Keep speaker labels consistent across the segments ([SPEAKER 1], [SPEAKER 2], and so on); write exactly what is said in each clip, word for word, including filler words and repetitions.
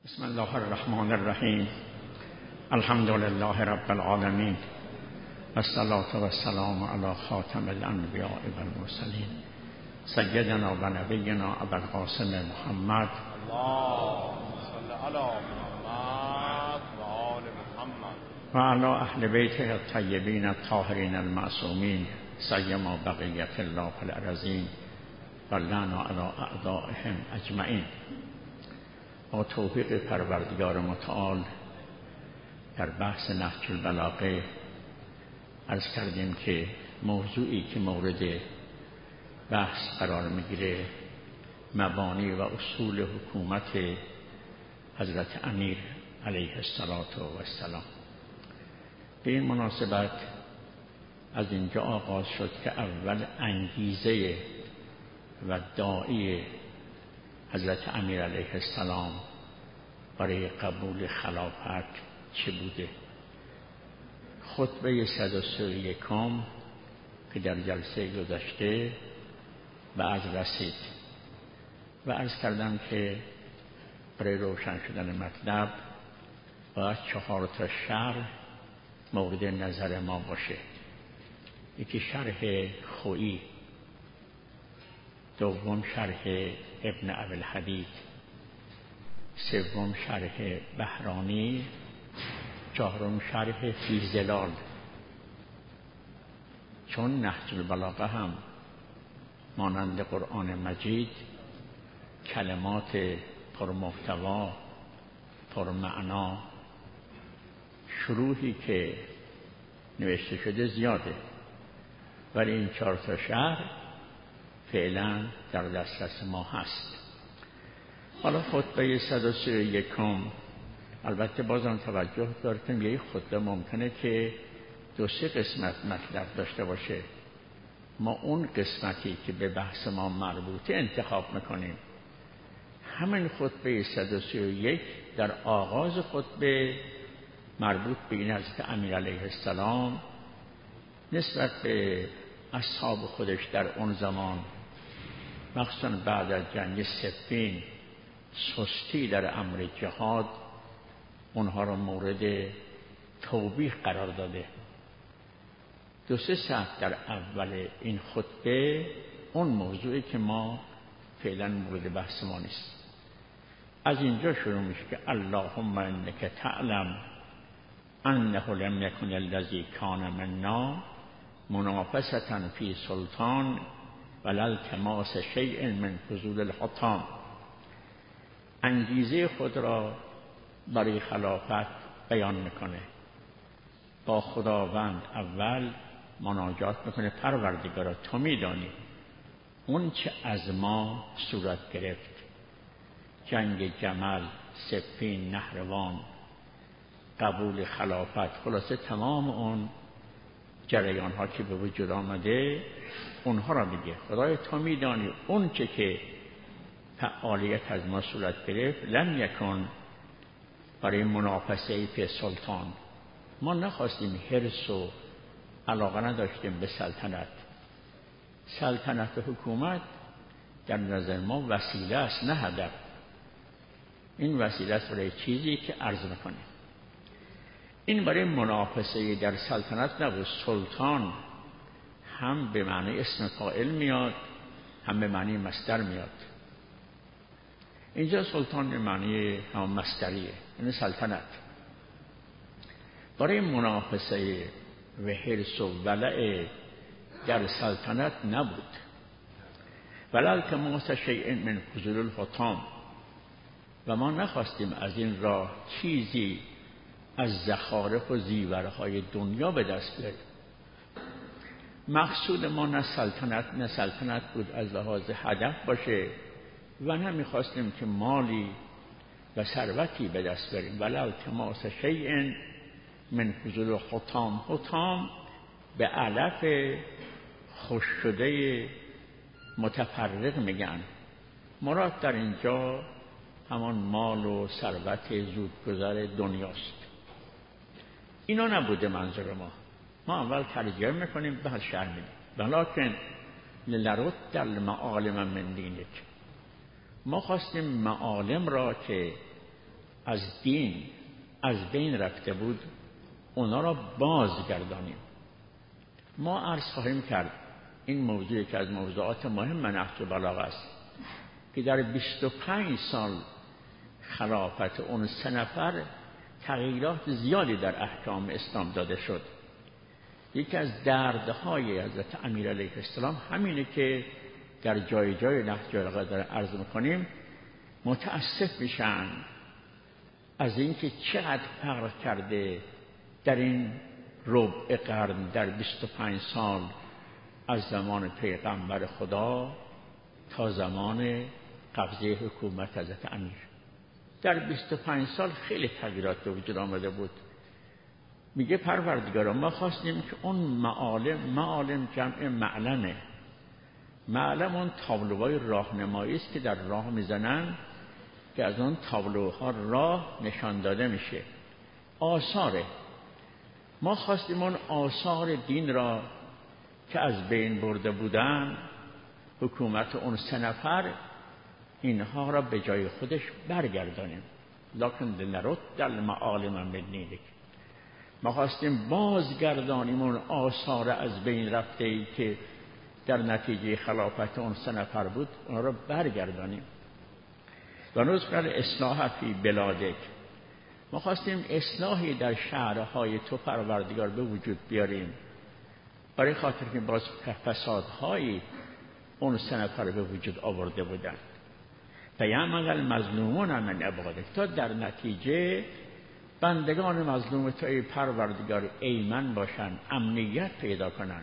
[SPEAKER 1] بسم الله الرحمن الرحیم. الحمد لله رب العالمین والصلاة والسلام علی خاتم الانبیاء والمرسلین سیدنا و نبینا ابوالقاسم محمد
[SPEAKER 2] اللهم صل علی محمد و آل محمد
[SPEAKER 1] و علی اهل بیته الطیبین الطاهرین المعصومین سیما بقیة الله فی الارضین و لعنا علی اعدائهم اجمعین. با توفیق پروردگار متعال در بحث نهج البلاغه عرض کردیم که موضوعی که مورد بحث قرار میگیره مبانی و اصول حکومت حضرت امیر علیه السلام. به این مناسبت از اینجا آغاز شد که اول انگیزه و داعی حضرت امیر علیه السلام برای قبول خلافت چه بوده. خطبه صد و سی و یکم که در جلسه گذشته به از رسید و عرض کردم که برای روشن شدن مطلب باید چهار تا شرح مورد نظر ما باشه. یکی شرح خویی، دوم شرح ابن ابوالحدید، سوم شرح بهرانی، چهارم شرح فی ظلال. چون نهج البلاغه هم مانند قرآن مجید کلمات پرمحتوا پرمعنا شروحی که نوشته شده زیاده، ولی این چهار تا شرح فعلا در دسترس ما هست. حالا خطبه صد و سی و یکم البته بازم توجه دارتیم یه خطبه ممکنه که دو سه قسمت مطلب داشته باشه. ما اون قسمتی که به بحث ما مربوطه انتخاب میکنیم. همین خطبه صد و سی و یک در آغاز خطبه مربوط به این حضرت امیر علیه السلام نسبت به اصحاب خودش در اون زمان، مخصوصا بعد از جنگ صفین، سستی در امر جهاد اونها را مورد توبیخ قرار داده. دو سه ساعت در اول این خطبه اون موضوعی که ما فعلا مورد بحث ما نیست. از اینجا شروع میشه که اللهم انک تعلم انه لم یکن الذی کان منا منافسة فی سلطان ولا التماس شیء من فضول الحطام. انگیزه خود را برای خلافت بیان میکنه. با خداوند اول مناجات میکنه پروردگارا تو میدانی اون چه از ما صورت گرفت، جنگ جمل، صفین، نهروان، قبول خلافت، خلاصه تمام اون جریان ها که به وجود آمده اونها را میگه خدای تو میدانی اون چه که فعالیت از ما صورت گرفت. لم یکن برای منافسه فی سلطان، ما نخواستیم حرص و علاقه نداشتیم به سلطنت. سلطنت و حکومت در نظر ما وسیله است نه هدف. این وسیله است برای چیزی که عرض میکنه. این برای منافسه در سلطنت نبود. سلطان هم به معنی اسم فاعل میاد هم به معنی مصدر میاد. اینجا سلطان به معنی هم مصدریه، یعنی سلطنت. برای منافسه و حرص و ولع در سلطنت نبود. ولا التماس شیء من فضول الحطام، و ما نخواستیم از این راه چیزی از زخارف و زیورهای دنیا به دست بیاریم. مقصود ما نه سلطنت نه سلطنت بود از لحاظ هدف باشه و نه میخواستیم که مالی و ثروتی به دست بیاریم. ولا التماس شیء من فضول الحطام، حطام به علف خوش شده متفرق میگن. مراد در اینجا همان مال و ثروت زودگذر دنیاست. اینا نبوده منظور ما. ما اول ترجمه میکنیم بعد شرح میدیم. ولکن لنرد المعالم من دینک، ما خواستیم معالم را که از دین از بین رفته بود اونا را بازگردانیم. ما عرض خواهیم کرد این موضوعی که از موضوعات مهم نهج البلاغه است که در بیست و پنج سال خلافت اون سه نفر تغییرات زیادی در احکام اسلام داده شد. یکی از دردهای حضرت امیر علیه السلام همینه که در جای جای نهج البلاغه داره عرض میکنیم، متاسف میشن از اینکه چقدر فرق کرده در این ربع قرن، در بیست و پنج سال از زمان پیغمبر خدا تا زمان قبضه حکومت حضرت امیر. در بیست و پنج سال خیلی تغییرات به وجود آمده بود. میگه پروردگارا ما خواستیم که اون معالم، معالم جمع معلمه، معلم اون تابلوهای راهنمایی است که در راه میزنن که از اون تابلوها راه نشان داده میشه. آثاره، ما خواستیم اون آثار دین را که از بین برده بودن حکومت اون سه نفر، اینها را به جای خودش برگردانیم. لکن لنرد المعالم من دینک، ما خواستیم بازگردانیم اون آثار از بین رفته ای که در نتیجه خلافت اون سه نفر بود، اون را برگردانیم. و نظر اصلاح فی بلادک، ما خواستیم اصلاحی در شهرهای تو پروردگار به وجود بیاریم، برای خاطر که باز فسادهایی اون سه نفر به وجود آورده بودن. فیعمل المظلومون من عبادک، تا در نتیجه بندگان مظلوم تو ای پروردگار ایمن باشن، امنیت پیدا کنن.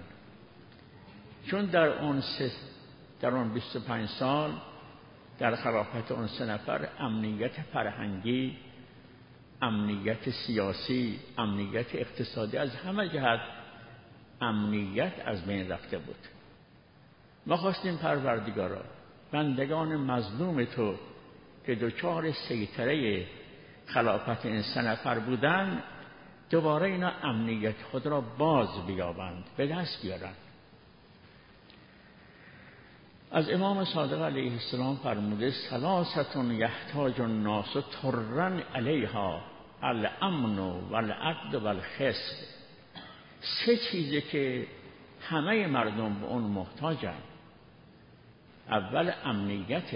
[SPEAKER 1] چون در اون سه در اون بیست و پنج سال در خلافت اون سه نفر امنیت فرهنگی، امنیت سیاسی، امنیت اقتصادی، از همه جهت امنیت از بین رفته بود. ما خواستیم پروردگارا بندگان مظلوم تو که دچار سیطره خلافت این سه نفر بودن دوباره اینا امنیت خود را باز بیابند، به دست بیارند. از امام صادق علیه السلام فرموده ثلاثة یحتاج الناس ترا علیها الامن والعدل والخصب، سه چیزی که همه مردم به اون محتاجن. اول امنیت،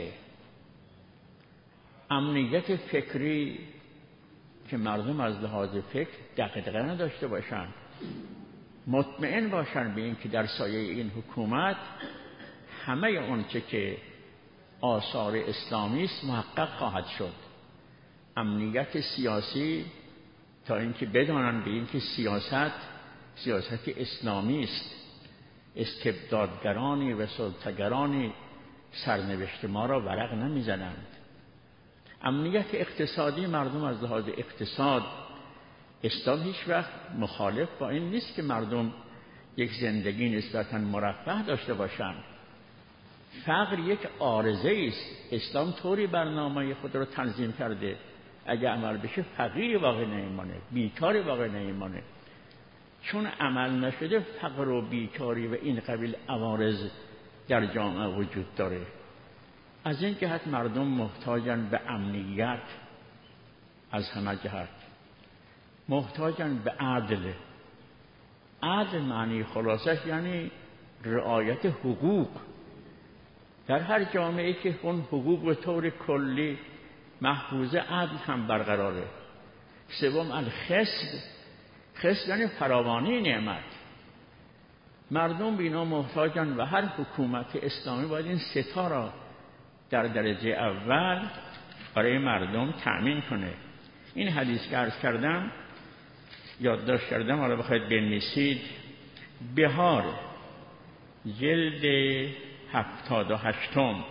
[SPEAKER 1] امنیت فکری که مردم از لحاظ فکر دغدغه نداشته باشن، مطمئن باشن به این که در سایه این حکومت همه اون چه که آثار اسلامی است محقق خواهد شد. امنیت سیاسی، تا اینکه بدانن به این که سیاست سیاست اسلامی است، استبدادگرانی و سلطه‌گرانی سرنوشت ما را ورق نمیزنند. امنیت اقتصادی، مردم از لحاظ اقتصاد، اسلام هیچ وقت مخالف با این نیست که مردم یک زندگی نسبتاً مرفه داشته باشند. فقر یک عارضه است. اسلام طوری برنامه خود را تنظیم کرده اگه عمل بشه فقیر واقع نمیمانه، بیکاری واقع نمیمانه. چون عمل نشده فقر و بیکاری و این قبیل عوارض در جامعه وجود داره. از این جهت مردم محتاجن به امنیت، از همه جهت محتاجن به عدل. عدل معنی خلاصش یعنی رعایت حقوق. در هر جامعه که اون حقوق به طور کلی محفوظه، عدل هم برقراره. سوم الخصب، خصب یعنی فراوانی نعمت. مردم به اینا محتاجن و هر حکومت اسلامی باید این سه تا را در درجه اول برای مردم تأمین کنه. این حدیث که عرض کردم یادداشت کردم، حالا بخواید بنویسید. بهار جلد هفتاد و هشتم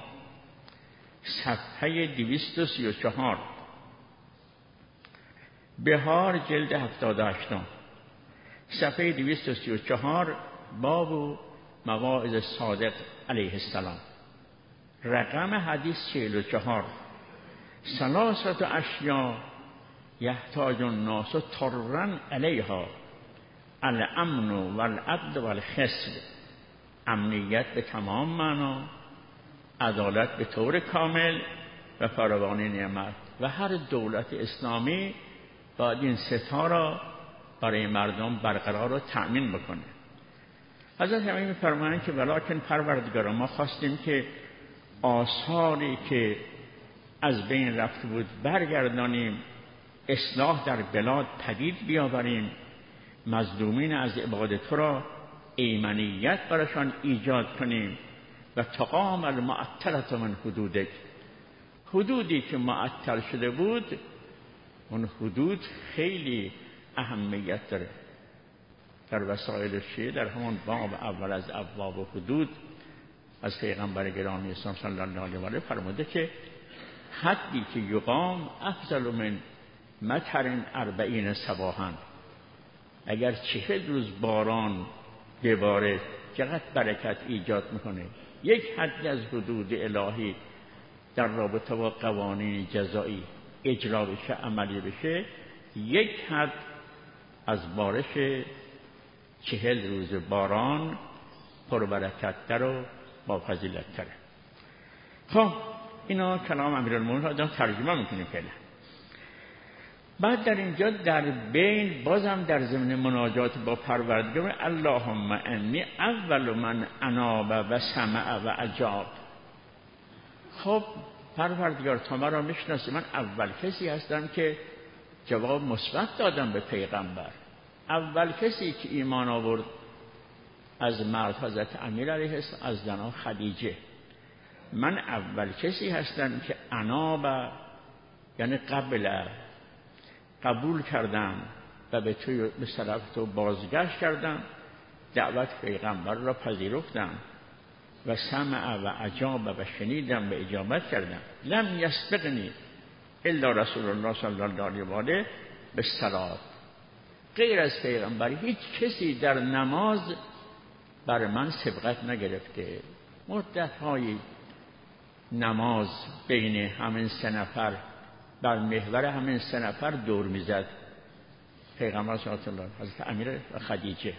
[SPEAKER 1] صفحه دویست و سی و چهار. بهار جلد هفتاد و هشتم صفحه دویست و سی و چهار، باب مواعظ صادق علیه السلام. رقم حدیث چهل و چهار. ثلاثة اشیاء یحتاج الناس ترا علیها الامن والعدل والخصب، امنیت به تمام معنا، عدالت به طور کامل و فراوان نعمت و هر دولت اسلامی باید این ستا را برای مردم برقرار و تأمین بکنه. حضرت امین می‌فرمایند که ولکن پروردگار ما خواستیم که آثاری که از بین رفته بود برگردانیم، اصلاح در بلاد پدید بیاوریم، مظلومین از عبادت تو را ایمنیت برشان ایجاد کنیم و تقام المعطلة من حدودک، حدودی که معطل شده بود اون حدود خیلی اهمیت داره. در وسائل شیعه در همون باب اول از ابواب و حدود از پیغمبر گرامی اسلام صلی الله علیه و آله فرموده که حدی که یقام افضل من مطر اربعین صباحا، اگر چهل روز باران بباره چقدر برکت ایجاد میکنه. یک حدی از حدود الهی در رابطه با قوانین جزایی اجرا بشه، عملی بشه، یک حد از بارش چهل روز باران پربرکت‌تر و با فضیلت‌تره. خب اینا کلام امیرالمومنین را دارم ترجمه میکنیم فعلا. بعد در اینجا در بین بازم در ضمن مناجات با پروردگار اللهم انی اول من اناب و سمع و اجاب. خب پروردگار تو مرا میشناسی، من اول کسی هستم که جواب مثبت دادم به پیغمبر. اول کسی که ایمان آورد از مرد حضرت امیر علیه السلام، از زنان خدیجه. من اول کسی هستم که اناب یعنی قبل قبول کردم و به تو به طرف تو بازگشت کردم، دعوت پیغمبر را پذیرفتم و سمع و اجاب و شنیدم و اجابت کردم. لم یسبقنی الا رسول الله صلی الله علیه و آله بالصلاة، غیر از پیغمبر هیچ کسی در نماز بر من سبقت نگرفته. مدت‌های نماز بین همین سه نفر بر محور همین سه نفر دور میزد پیغمبر صلی الله علیه و آله، حضرت امیر و خدیجه.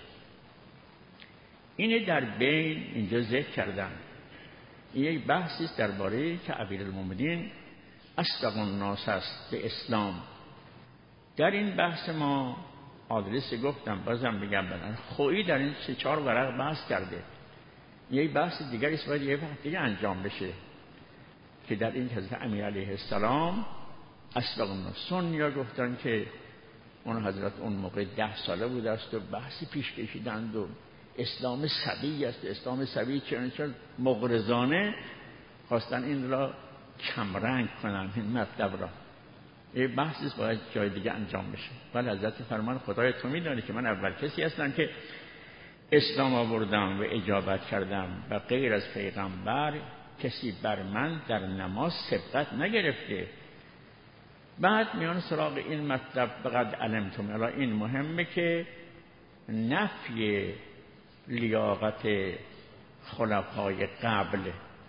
[SPEAKER 1] اینه در بین اینجا ذکر کردن. این یک بحثی است درباره که امیرالمومنین اصدق الناس است به اسلام. در این بحث ما آدرس گفتم، بازم بگم بدن خویی در این سه چهار ورق بحث کرده. یک بحث دیگری است باید یک وقت دیگه انجام بشه که در این حضرت امیر علیه السلام اصدق الناس. سنیا گفتن که اون حضرت اون موقع ده ساله بوده است و بحثی پیش کشیدند و اسلام سبی است. اسلام سبی چون مغرضانه خواستن این را کمرنگ کنن این مطلب را. یه بحثی است باید جای دیگه انجام بشه. ولی حضرت فرمان خدای تو میدانی که من اول کسی هستم که اسلام آوردم و اجابت کردم و غیر از پیغمبر کسی بر من در نماز سبقت نگرفته. بعد میان سراغ این مطلب بقد علمتم. الان این مهمه که نفی لیاقت خلفای قبل،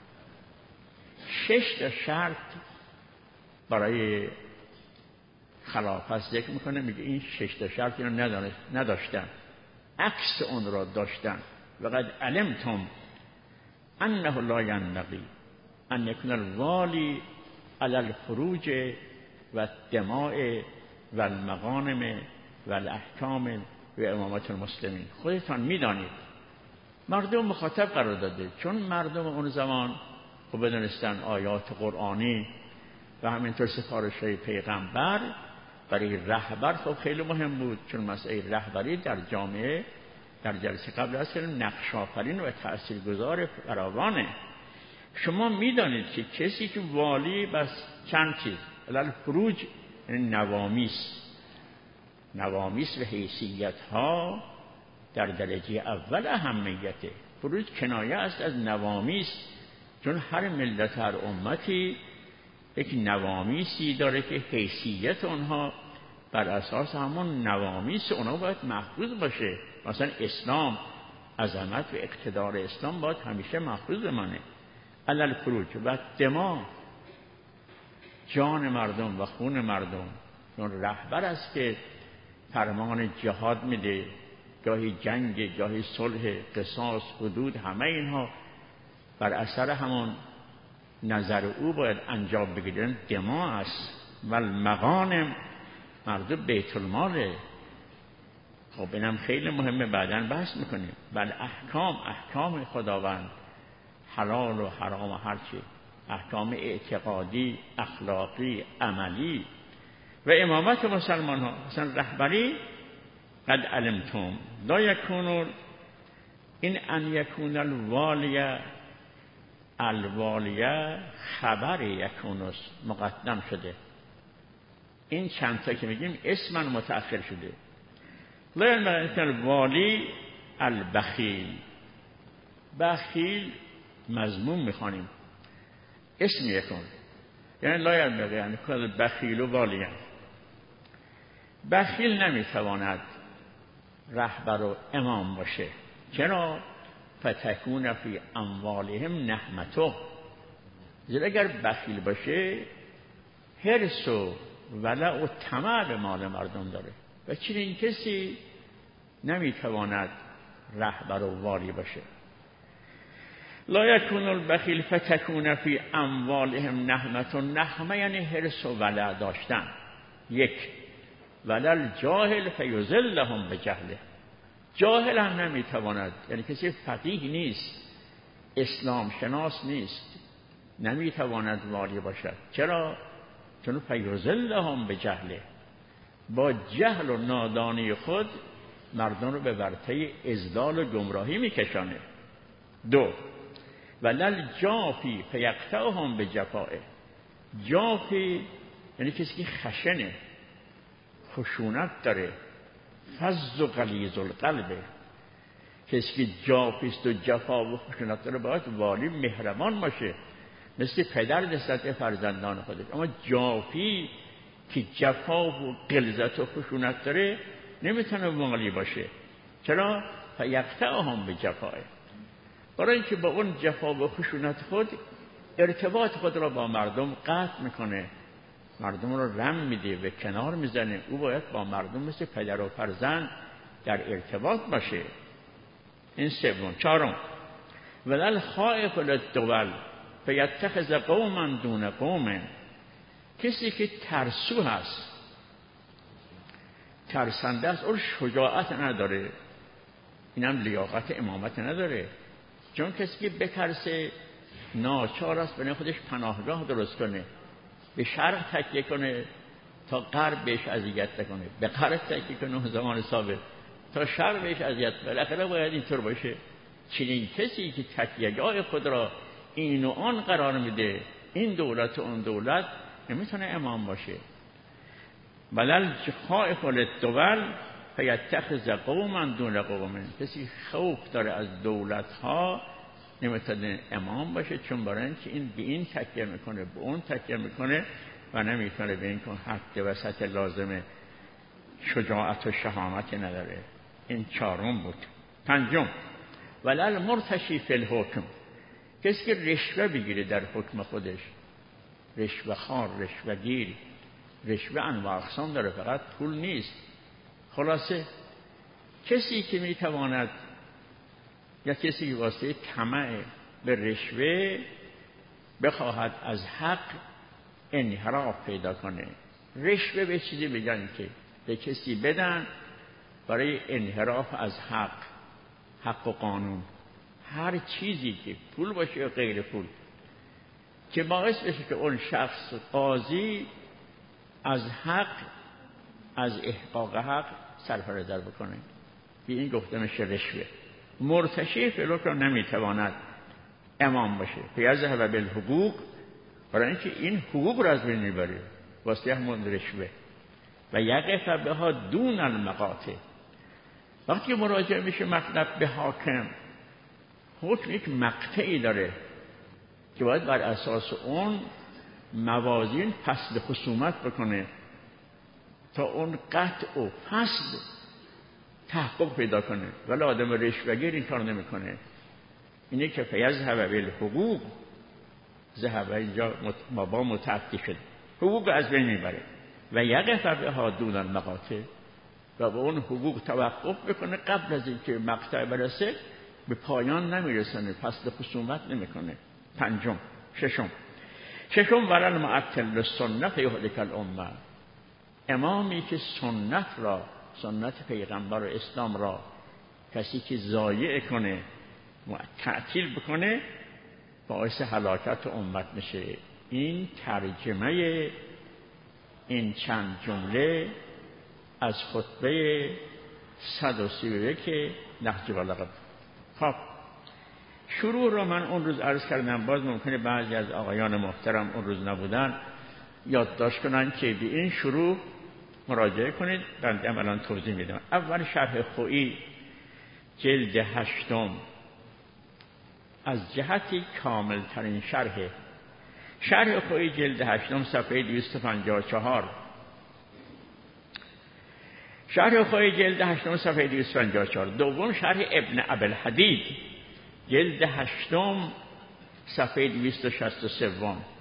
[SPEAKER 1] شش تا شرط برای خلافت ذکر میکنه، میگه این شش تا شرط اینو نداشتن، عکس اون را داشتن. وقد علمتم انه لا ينبغي ان يكون الوالی علی الفروج و الدماء و المغانم و الاحکام و امامت المسلمین. خودتان میدانید مردم مخاطب قرار داده، چون مردم اون زمان خب بدونستن آیات قرآنی و همینطور سفارش‌های پیغمبر برای رهبر خب خیلی مهم بود، چون مسئله رهبری در جامعه در جلسه قبل از نقش آفرین و تاثیرگذار فراوانه. شما میدانید که کسی که والی بس چند چیز علل فروج نوامیس نوامیس و حیثیت ها در درجه اول اهمیته. فروج کنایه است از نوامیس، چون هر ملت هر امتی یک نوامیسی داره که حیثیت اونها بر اساس همون نوامیس اونها باید محفوظ باشه. مثلا اسلام، عظمت و اقتدار اسلام باید همیشه محفوظ بمانه. علل فروج و دما، جان مردم و خون مردم، چون رهبر است که فرمان جهاد میده، گاهی جنگ، گاهی صلح، قصاص، حدود، همه اینها بر اثر همون نظر او باید انجام بگیرن دماء است و المغانم مرد بیت الماله. خب اینم خیلی مهمه، بعداً بحث میکنیم. بل احکام احکام خداوند، حلال و حرام و هرچی، احکام اعتقادی، اخلاقی، عملی و امامت مسلمان ها. مثلا رهبری قد علمتم لا یکون این ان یکون الوالیه الوالیه خبر یکونس مقدم شده. این چند تا که میگیم اسمن متأخر شده. لا یکون الوالی البخیل، بخیل مضموم میخوانیم اسم یکون، یعنی لا یکون یعنی کل بخیل و والی. بخیل نمیتواند رهبر و امام باشه. چرا؟ فتکون فی اموالهم نهمته. زیرا اگر بخیل باشه حرص و ولع و طمع به مال مردم داره و چنین کسی نمیتواند رهبر و والی باشه. لا یکون البخیل فتکون فی اموالهم نهمته. نهمه یعنی حرص و ولع داشتن. یک ولل جاهل فیذلهم بجهله. جاهل هم نمیتواند، یعنی کسی فقیه نیست، اسلام شناس نیست، نمیتواند والی باشد. چرا؟ چون فیذلهم بجهله، با جهل و نادانی خود مردم رو به ورطه اضلال و گمراهی میکشانه. دو ولل جافی فیقطعهم بجفائه. جافی یعنی کسی که خشنه، خشونت داره، فظ و غلیظ القلبه. کسی که جافیست و جفا و خشونت داره باید والی مهربان باشه، مثل پدر نسبت فرزندان خودش. اما جافی که جفا و غلظت و خشونت داره نمیتونه والی باشه. چرا؟ فیقطعهم بجفائه. برای اینکه با اون جفا و خشونت خود ارتباط خود را با مردم قطع میکنه، مردم رو رم میده و کنار میزنه. او باید با مردم مثل پدر و فرزند در ارتباط باشه. این سوم. چهارم ولل خائف للدول فیتخذ قوما دون قوم. کسی که ترسو هست، ترسنده است، اون شجاعت نداره، اینم لیاقت امامت نداره. چون کسی که بترسه ناچار است برای خودش پناهگاه درست کنه، به شرق تکیه کنه تا غرب بهش اذیت نکنه، به غرب تکیه کنه زمان ثابت تا شرق بهش اذیت کنه. بالاخره باید اینطور باشه. چنین کسی که تکیهگاه خود را این و آن قرار میده، این دولت و اون دولت، نمیتونه امام باشه. بلل خائف للدول فیتخذ قوما دون قوم. کسی خوف داره از دولت ها نمیتونه امام باشه، چون برای اینکه این به این تکیه میکنه، به اون تکیه میکنه و نمیتونه به این کن حد وسط لازم شجاعت و شهامت نداره. این چهارم بود. پنجم ولل مرتشی فی الحکم. کسی که رشوه بگیره در حکم خودش، رشوه خوار، رشوه گیر. رشوه انواع اقسام داره، فقط پول نیست. خلاصه کسی که میتواند یا کسی که واسه طمع به رشوه بخواهد از حق انحراف پیدا کنه. رشوه به چیزی بگن که به کسی بدن برای انحراف از حق، حق و قانون، هر چیزی که پول باشه یا غیر پول، که باعث بشه که اون شخص قاضی از حق، از احقاق حق سرپرده بکنه. به این گفته میشه رشوه. مرتشی فلوک را نمیتواند امام باشه. فیذهب بالحقوق، برای اینکه این حقوق را از بین میبره واسه همون رشوه. و یقف بها دون المقاطع. وقتی مراجعه میشه مطلب به حاکم، حکم یک مقطعی داره که باید بر اساس اون موازین فصل خصومت بکنه تا اون قطع و فصل تحقق پیدا کنه. ولی آدم رشوه‌گیر این کار نمیکنه. اینه که فیذهب بالحقوق، ذهب اینجا با متعدی شد، حقوق از بین میبره. و یقف بها دون المقاطع، و به اون حقوق توقف بکنه قبل از اینکه مقطع برسه به پایان نمیرسونه، فصل خصومت نمیکنه. پنجم. ششم ششم ورل معطل سنت یهلک الامه، امامی که سنت را، سنت پیغمبر و اسلام را کسی که ضایع کنه و تعطیل بکنه باعث هلاکت امت میشه. این ترجمه این چند جمله از خطبه صد و سی و یک نهج بلاغه. خب شروع را من اون روز عرض کردم، باز ممکنه بعضی از آقایان محترم اون روز نبودن یادداشت کنن که به این شروع مراجعه کنید. بنده الان توضیح میدم. اول شرح خویی جلد هشتم از جهتی کامل ترین شرح. شرح خویی جلد هشتم صفحه دویست و پنجاه و چهار. شرح خویی جلد هشتم صفحه دویست و پنجاه و چهار. دوم شرح ابن ابوالحدید جلد هشتم صفحه دویست و شصت و سه.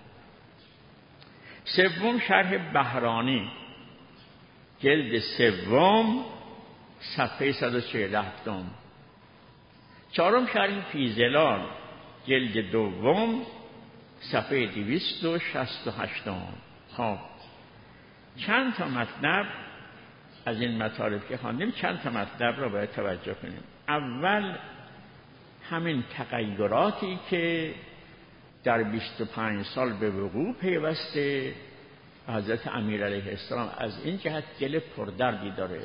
[SPEAKER 1] سوم شرح بهرانی جلد سوم صفحه صد و چهل و هفت. چهارم شرح فیزلال جلد دوم صفحه دویست و شصت و هشت. خب چند تا مطلب از این مطالب که خواندیم، چند تا مطلب را باید توجه کنیم. اول همین تغییراتی که در بیست و پنج سال به وقوع پیوسته حضرت امیر علیه السلام، از این جهت دل پردردی داره.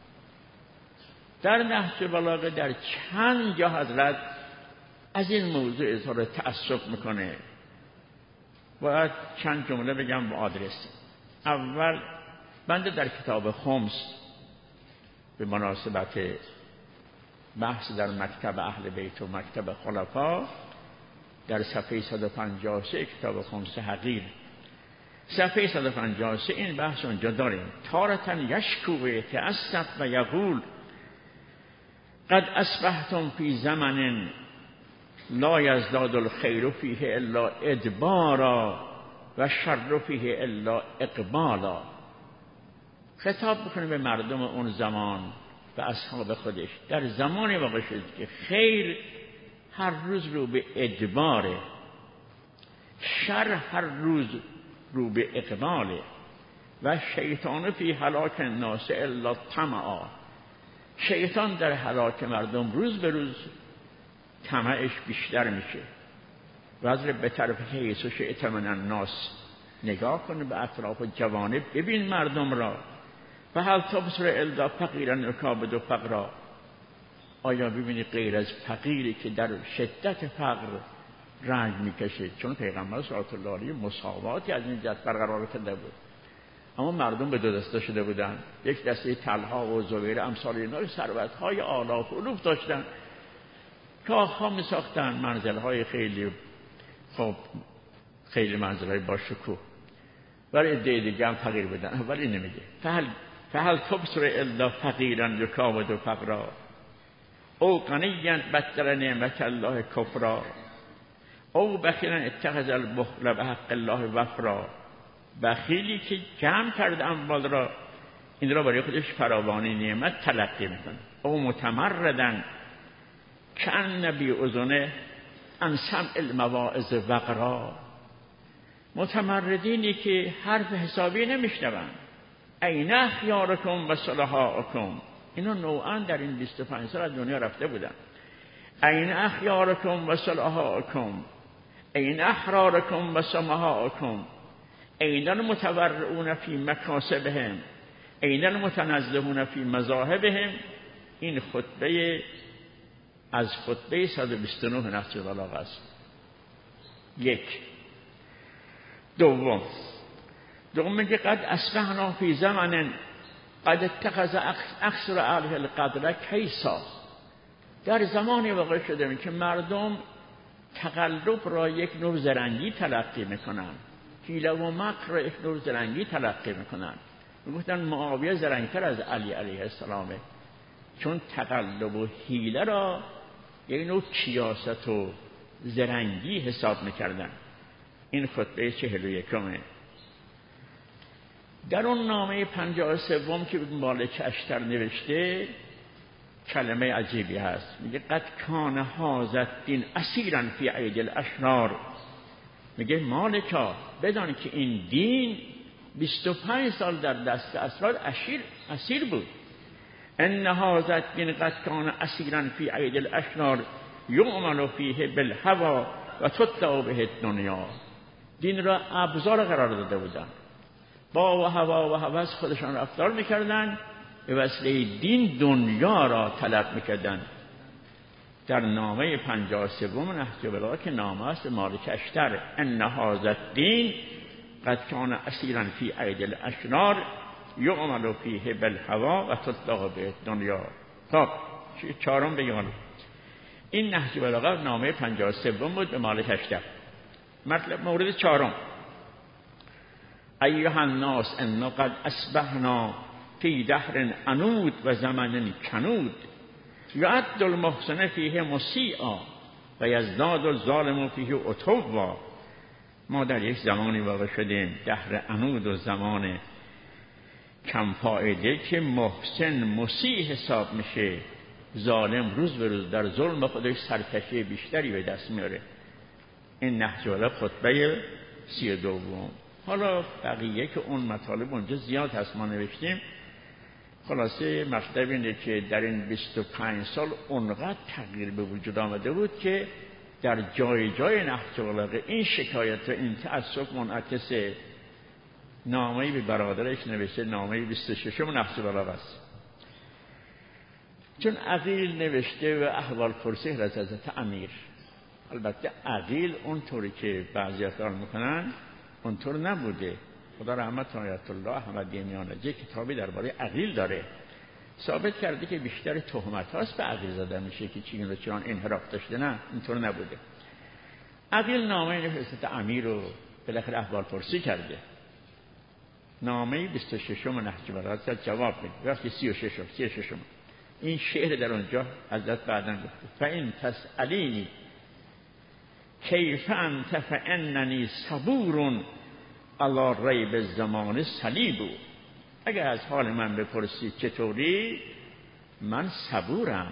[SPEAKER 1] در نهج بلاغه در چند جا حضرت از این موضوع اظهار تأسف میکنه. باید چند جمله بگم با آدرس. اول بنده در کتاب خمس به مناسبت بحث در مکتب اهل بیت و مکتب خلفا در صفحه صد و پنجاه و سه کتاب خمس حقیر صفحه صد و پنجاه و سه این بحث اونجا داریم. تارتن یشکو و یتأسف و یقول قد اصبحتم فی زمن لا یزداد الخیر فیه الا ادبارا و شر فیه الا اقبالا. خطاب بکنه به مردم اون زمان و اصحاب خودش. در زمانی واقع شد که خیر هر روز رو به ادباره، شر هر روز رو به اقباله و شیطان فی هلاک الناس الا طمعا. شیطان در هلاک مردم روز به روز طمعش بیشتر میشه. وزر به طرف حیث و شیط من الناس، نگاه کنه به اطراف و جوانب، ببین مردم را. و هل تبصر الا فقیرا یکابد و فقرا، آیا ببینی غیر از فقیری که در شدت فقر رنج میکشه؟ چون پیغمبر صلی الله علیه و مساواتی از این جهت برقرار کرده بود. اما مردم به دو دسته شده بودن. یک دسته طلحه و زبیر امثال اینا ثروت‌های آلاف و الوف داشتن، کاخ‌ها می‌ساختن، منزل‌های خیلی خب خیلی منزل‌های با شکوه. ولی عده دیگه هم فقیر بودن. ولی نمیگه فهل فهل تبصر الا فقیرا یکابد و فقرا او غنیا بدل نعمت الله کفرا او بخیلا اتخذ البخل بحق الله وفرا. بخیلی که جمع کرده اموال را، این را برای خودش فراوانی نعمت تلقی میکنه. او متمردن کان نبی اذنه ان سمع المواعظ وقرا. متمردینی که حرف حسابی نمیشنون. این اخیارکم و صلحاءکم، اینا نوعا در این بیست و پنج سال از دنیا رفته بودن. این اخیارکم و صلحاءکم این احرارکم و سمحاءکم این المتورعون فی مکاسبهم این المتنزهون فی مذاهبهم. این خطبه از خطبه صد و بیست و نه نهج بلاغه است. یک. دوم دوم میگه قد اصبحنا فی زمن قد اتخذ اکثر اهل القدر کیسا. در زمانی واقع شده که مردم تقلب را یک نوع زرنگی تلقی میکنن، حیله و مکر را یک نوع زرنگی تلقی میکنن. میگفتن معاویه زرنگتر از علی علیه السلامه، چون تقلب و حیله را یک نوع کیاست و زرنگی حساب میکردن. این خطبه چهل و یکمه. در اون نامه پنجاه و سوم که مالک اشتر نوشته کلمه عجیبی هست. میگه قد کان هذا الدین اسیرا فی اید الاشرار. میگه مالکا بدان که این دین بیست و پنج سال در دست اسرار اسیر اسیر بود. ان هذا الدین قد کان اسیرا فی اید الاشرار یعمل فیه بالهوى و تتبع به الدنیا. دین را ابزار قرار داده بودند، با و هوا و هوس خودشان رفتار میکردند، به وسیله دین دنیا را طلب میکردند. در نامه پنجاه و سوم نهج البلاغه که نامه است مالک اشتر، ان هذا الدین قد کان اسیرا فی اید الاشرار یعمل فیه بالهوى و تتبع به الدنیا. خب چهارم بگم، این نهج البلاغه نامه پنجاه و سوم بود به مالک اشتر. مطلب مورد چهارم، ایها الناس ان قد اصبحنا فی دهر عنود و زمن کنود یعد المحسن فیه مسیعا و یزداد الظالم فیه عتوا. ما در یک زمانی واقع شدیم، دهر عنود و زمان کم فایده، که محسن مسیع حساب میشه، ظالم روز به روز در ظلم خودش سرکشی بیشتری به دست میاره. این نهج البلاغه خطبه سی و دوم. حالا بقیه که اون مطالب اونجا زیاد هست ما نوشتیم. خلاصه مطلب اینه که در این بیست و پنج سال اونقدر تغییر به وجود آمده بود که در جای جای نهج البلاغه این شکایت و این تعصب منعکس نامه‌ای به برادرش نوشته، نامه بیست و ششم نهج البلاغه است. چون عقیل نوشته و احوال پرسی از حضرت امیر. البته عقیل اونطوری که بعضی خیال میکنن اونطور نبوده. خدا رحمت آیت الله احمدی میانجی کتابی درباره عقیل داره، ثابت کرده که بیشتر تهمت هاست به عقیل زده میشه که چین و چران انحراف داشته. نه، اینطور نبوده. عقیل نامه حضرت امیر رو بالاخره احوال پرسی کرده، نامه بیست و ششم نهج البلاغه جواب میده. وقتی سی و ششم سی و ششم این شعر در اونجا حضرت بعداً گفته فإن تسألینی کیف انت فاننی صبور علی ریب الزمان صلیب. اگر از حال من بپرسی چطوری، من صبورم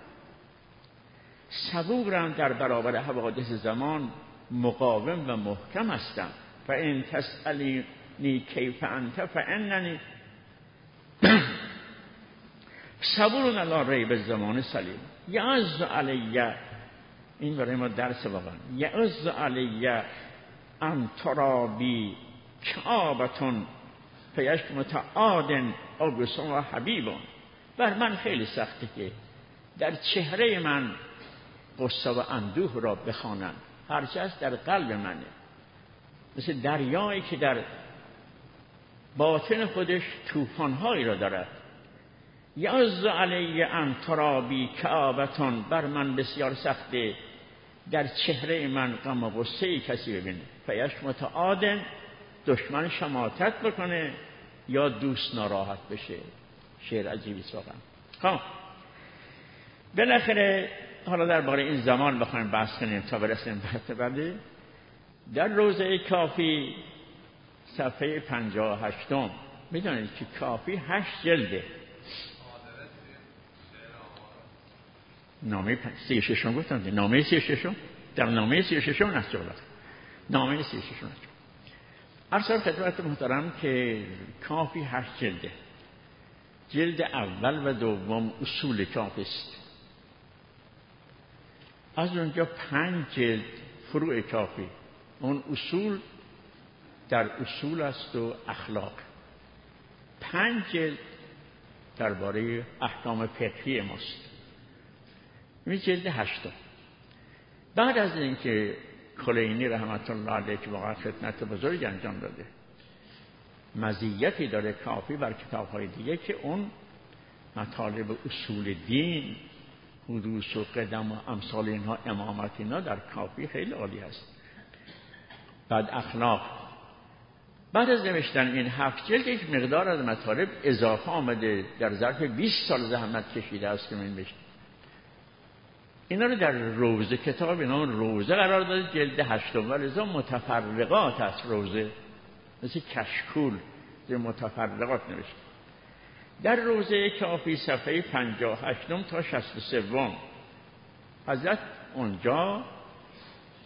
[SPEAKER 1] صبورم در برابر حوادث زمان، مقاوم و محکم هستم. فإن تسألینی کیف انت فاننی صبور علی ریب الزمان صلیب. یعز علی، این برای ما درس واقعا، یعز علی ان ترابی کعابتون پیش متعادن آگوسون و حبیبون. بر من خیلی سخته که در چهره من غصه و اندوه را بخوانم، هرچه از در قلب منه، مثل دریایی که در باطن خودش طوفان‌هایی را دارد. یعز علی ان ترابی کعابتون، بر من بسیار سخته در چهره من غم و غصه کسی ببینه. پیش متعادن، دشمن شماتت بکنه یا دوست ناراحت بشه. شعر عجیبی واقعا. خب بالاخره حالا درباره این زمان بخوایم بحث کنیم تا برسیم بحث بعدی. در روزه کافی صفحه پنجاه و هشتم میدونید که کافی هشت جلده. نامه سی و ششم گفتم، نامه سی و ششم در نامه سی و ششم نهج البلاغه، نامه سی و ششم نهج. ارسال خدمت محترم که کافی هشت جلده. جلد اول و دوم اصول کافی است. از اونجا پنج جلد فروع کافی. اون اصول در اصول است و اخلاق. پنج جلد درباره احکام فقهی ماست. این جلد هشتم. بعد از اینکه کلینی رحمت الله علیه که واقعا خدمت بزرگ انجام داده، مزیتی داره کافی بر کتاب‌های دیگه که اون مطالب اصول دین، حدوث و قدم و امثال اینها، امامت اینا در کافی خیلی عالی هست. بعد اخلاق. بعد از نوشتن این هفت جلد یک مقدار از مطالب اضافه آمده، در ظرف بیست سال زحمت کشیده است که من بشت. اینا رو در روزه کتاب اینا روزه قرار داده، جلد هشتم، ولی ازا متفرقات است روزه، مثل کشکول در متفرقات نوشته. در روزه کافی صفحه پنجاه و هشتم تا شصت و سوم حضرت اونجا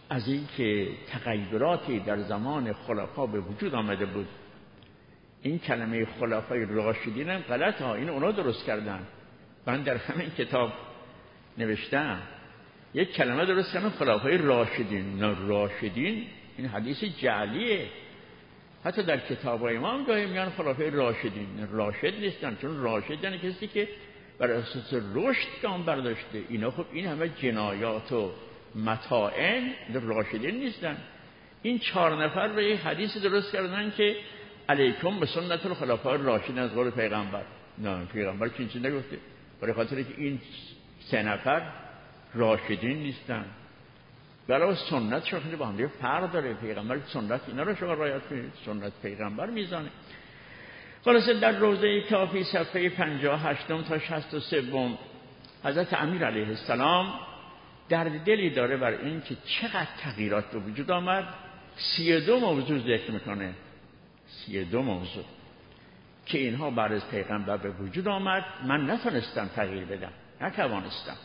[SPEAKER 1] از این که تغییراتی در زمان خلفا به وجود آمده بود. این کلمه خلفای راشدین هم غلط ها، این اونا درست کردن. من در همین کتاب نوشتم یک کلمه درست کردن خلفای راشدین. نه، راشدین این حدیث جعلیه. حتی در کتابای ما هم گاهی میگن خلفای راشدین. راشد نیستن، چون راشد یعنی کسی که بر اساس رشد گام برداشته. اینا خب این همه جنایات و متاعن راشدین نیستن. این چهار نفر به یک حدیث درست کردن که علیکم به سنت الخلفاء الراشدین از قول پیغمبر. نه، پیغمبر چنین چیزی نگفته. برای خاطر که این سه نفر راشدین نیستن. برای سنت شما با هم دیگه فرق داره. پیغمبر سنت اینا رو شما رعایت کنید، سنت پیغمبر میزانه. خلاصه در روضه کافی صفحه پنجاه و هشت تا شصت و سه حضرت امیر علیه السلام در دلی داره بر این که چقدر تغییرات به وجود آمد. سی و دو موضوع ذکر میکنه. سی و دو موضوع که اینها بعد از پیغمبر به وجود آمد. من نتونستم تغییر بدم، نتوانستم.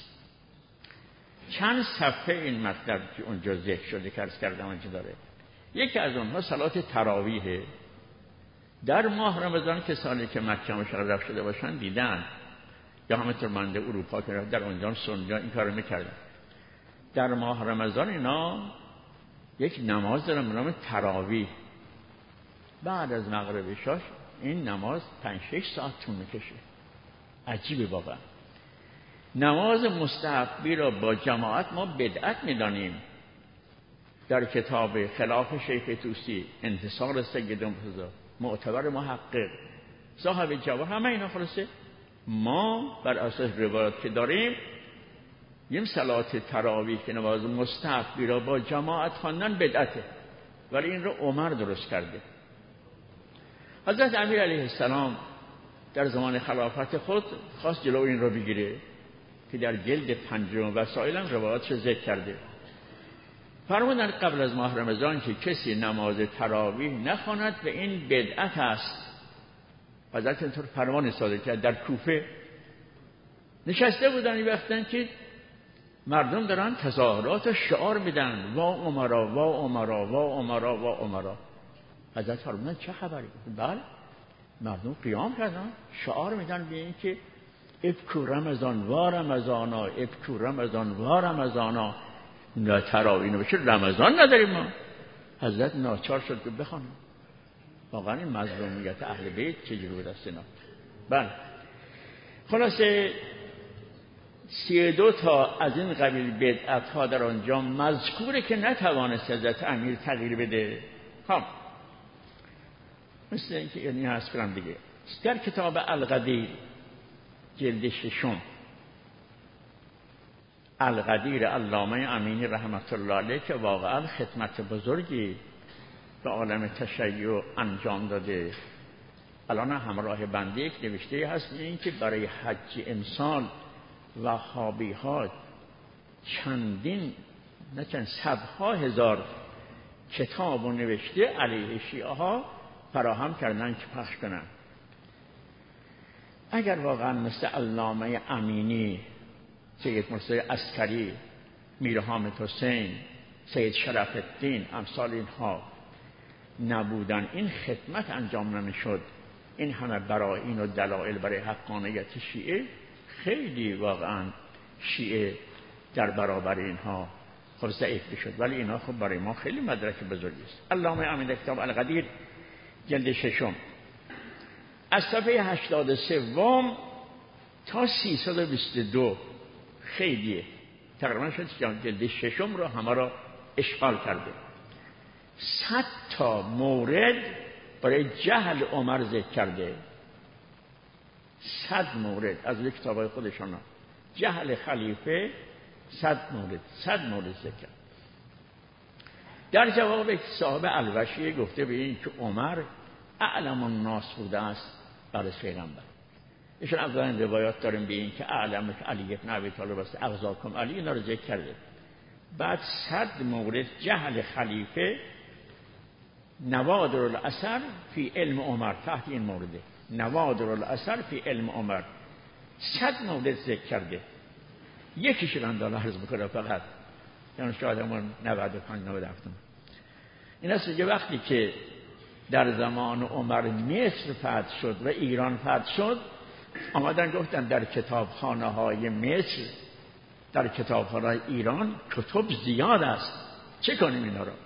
[SPEAKER 1] چند صفحه این مطلب که اونجا ذکر شده که عرض کردم اونجا داره. یکی از اونها صلات تراویحه. در ماه رمضان کسانی که مکه مشرف شده باشن دیدن، یا همینطور مانده اروپا که در اونجا سنیا این کارو میکردن. در ماه رمضان اینا یک نماز دارن به نام تراویح. بعد از مغرب عشا این نماز پنج شش ساعت طول میکشه. عجیبه واقعا. نماز مستحبی را با جماعت ما بدعت میدانیم. در کتاب خلاف شیخ طوسی، انتصار سید مرتضی، معتبر محقق، صاحب جواهر، همه اینا خلاصه ما بر اساس روایات که داریم یم صلات تراویح که نماز مستحبی را با جماعت خواندن بدعته. ولی این رو عمر درست کرده. حضرت امیر علیه السلام در زمان خلافت خود خواست جلو این رو بگیره که در جلد پنجم وسائل هم روایاتش ذکر کرده. فرمودن قبل از ماه رمضان که کسی نماز تراویح نخواند و این بدعت است. حضرت اینطور فرمان صادر کرد. در کوفه نشسته بودن این وقتن که مردم دارن تظاهرات و شعار میدن وا عمرا وا عمرا وا عمرا وا عمرا. حضرت فرمودن چه خبری؟ بله، مردم قیام کردن شعار میدن به این که ابکو رمضان و رمضانا، ابکو رمضان و رمضانا. نه تراویح بشه رمضان نداریم ما. حضرت ناچار شد که بخوانم. واقعا این مظلومیت اهل بیت چجوری بود است اینا. بله، خلاصه سی و دو تا از این قبیل بدعت ها در آنجا مذکوره که نتوانست حضرت امیر تغییر بده. خب مثل اینکه یعنی هست کنم دیگه. در کتاب القدیر جلد ششم، القدیر علامه امینی رحمت الله علیه که واقعا خدمت بزرگی به عالم تشیع انجام داده. الان همراه بنده یک نوشته هست این که برای حج امسال وهابی ها چندین نه چند صدها هزار کتاب و نوشته علیه شیعه ها فراهم کردن که پخش کنن. اگر واقعا مثل علامه امینی، سید مرتضی عسکری، میر حامد حسین، سید شرف الدین، امثال اینها نبودن این خدمت انجام نمیشد. این همه براهین و دلائل برای حقانیت شیعه، خیلی واقعا شیعه در برابر اینها خب ضعیف بشد. ولی اینها خب برای ما خیلی مدرک بزرگی است. علامه امین کتاب القدیر جلد ششم از صفحه هشتاد و سه تا سیصد و بیست و دو خیلیه. تقریبا شد جلد ششم رو همه را اشغال کرده. صد تا مورد برای جهل عمر ذکر کرده. صد مورد از یک کتابای خودشان. جهل خلیفه صد مورد صد مورد ذکر. در جواب صاحب الوشی گفته به این که عمر اعلم الناس بوده است بعد از پیغمبر. ایشون اولین روایات داریم به این که اعلم علی ابن ابی طالب است، اغزاکم علی، اینا رو ذکر کرده. بعد صد مورد جهل خلیفه، نوادر الاثر فی علم عمر، تحت این مورده نوادر الاثر فی علم عمر صد مورد ذکر کرده. یکیش رو اندازه عرض میکنه فقط یعنی شاید همون نود و پنج نود و هفت. این است که وقتی که در زمان عمر مصر فتح شد و ایران فتح شد، آمدن گفتن در کتابخانه های مصر، در کتابخانه های ایران کتب زیاد است، چه کنیم اینا رو؟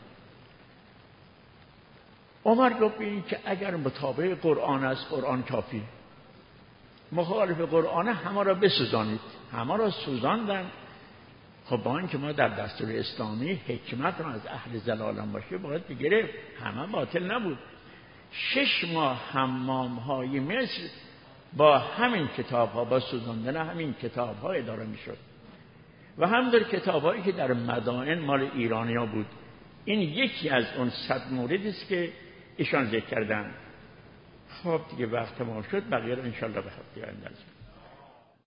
[SPEAKER 1] عمر گفت ببینید که اگر مطابق قرآن است قرآن کافی، مخالف قرآن همه را بسوزانید. همه را سوزاندن. خب با اینکه ما در دستور اسلامی حکمت را از اهل ضلالم باشه باید بگرفت، همه باطل نبود. شش ماه حمام های مصر با همین کتاب ها، با سوزاندن همین کتاب ها اداره می شد و همدر کتاب هایی که در مدائن مال ایرانی ها بود. این یکی از اون صد موردی است که ایشان ذکر کردن. خب دیگه وقت تمام شد، بقیه رو انشالله به هفته آینده